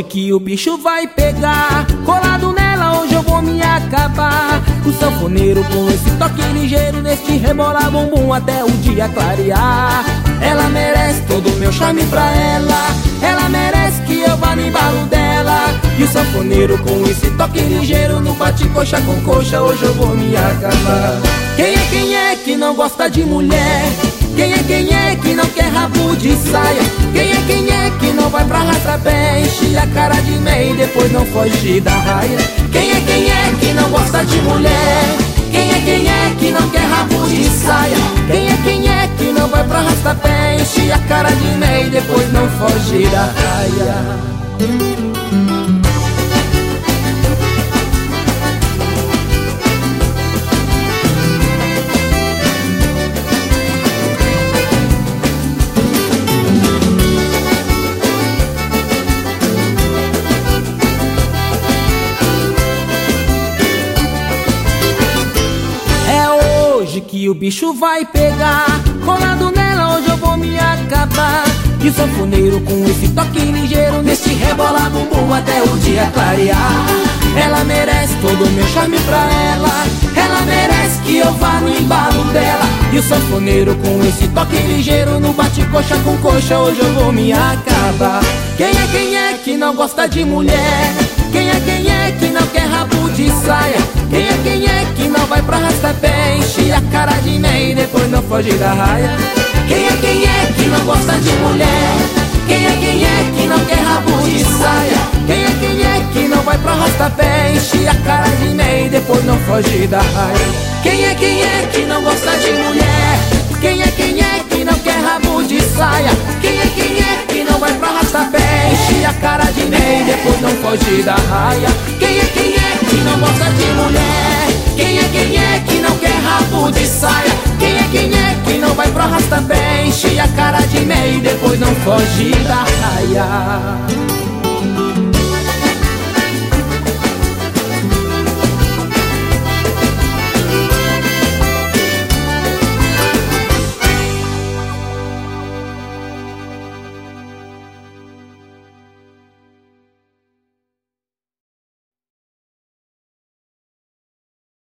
hoje que o bicho vai pegar. Colado nela hoje eu vou me acabar. O sanfoneiro com esse toque ligeiro, neste rebolar bumbum até o dia clarear. Ela merece todo o meu charme pra ela, ela merece que eu vá no embalo dela. E o sanfoneiro com esse toque ligeiro, no bate coxa com coxa hoje eu vou me acabar. Quem é que não gosta de mulher? Quem é que não quer rabo de saia? Quem é que não vai pra arrasta-pé, enche a cara de meia e depois não foge da raia? Quem é que não gosta de mulher? Quem é que não quer rabo de saia? Quem é que não vai pra arrasta-pé, enche a cara de meia e depois não foge da raia? Hoje que o bicho vai pegar. Colado nela hoje eu vou me acabar. E o sanfoneiro com esse toque ligeiro, neste rebolar bumbum até o dia clarear. Ela merece todo o meu charme pra ela, ela merece que eu vá no embalo dela. E o sanfoneiro com esse toque ligeiro, no bate coxa com coxa hoje eu vou me acabar. Quem é que não gosta de mulher? Quem é que não quer rabo de saia? Quem é que não vai pra arrasta-pé, enche a cara de meia e depois não foge da raia? Quem é que não gosta de mulher? Quem é que não quer rabo de saia? Quem é que não vai pra arrasta-pé, enche a cara de meia e depois não foge da raia? Quem é que não gosta de mulher? Quem é que não quer rabo de saia? Quem é que não vai pra arrasta-pé, enche a cara de meia e depois não foge da raia? Quem é que não gosta de mulher? Quem é que não quer rabo de saia? Quem é que não vai pro arrasta-pé, enche a cara de meia e depois não foge da raia?